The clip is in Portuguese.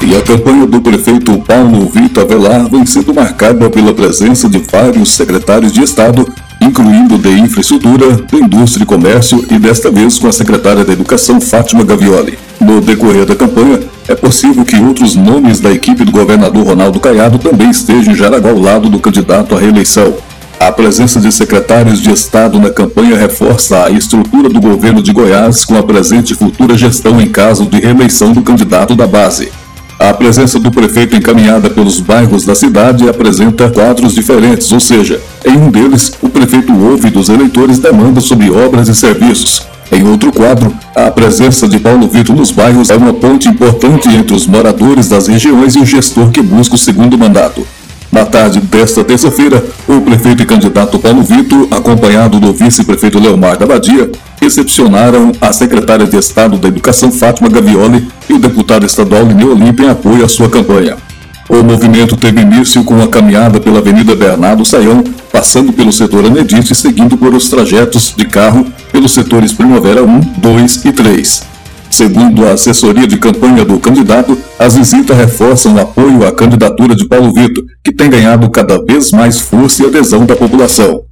E a campanha do prefeito Paulo Vitor Avelar vem sendo marcada pela presença de vários secretários de Estado, incluindo de Infraestrutura, de Indústria e Comércio e desta vez com a secretária da Educação, Fátima Gavioli. No decorrer da campanha, é possível que outros nomes da equipe do governador Ronaldo Caiado também estejam em Jaraguá ao lado do candidato à reeleição. A presença de secretários de Estado na campanha reforça a estrutura do governo de Goiás com a presente e futura gestão em caso de reeleição do candidato da base. A presença do prefeito encaminhada pelos bairros da cidade apresenta quadros diferentes, ou seja, em um deles, o prefeito ouve dos eleitores demandas sobre obras e serviços. Em outro quadro, a presença de Paulo Vitor nos bairros é uma ponte importante entre os moradores das regiões e o gestor que busca o segundo mandato. Na tarde desta terça-feira, o prefeito e candidato Paulo Vitor, acompanhado do vice-prefeito Leomar da Badia, recepcionaram a secretária de Estado da Educação, Fátima Gavioli, e o deputado estadual Lineu Olímpio em apoio à sua campanha. O movimento teve início com a caminhada pela Avenida Bernardo Sayão, passando pelo setor Anedite e seguindo por os trajetos de carro pelos setores Primavera 1, 2 e 3. Segundo a assessoria de campanha do candidato, as visitas reforçam o apoio à candidatura de Paulo Vitor, que tem ganhado cada vez mais força e adesão da população.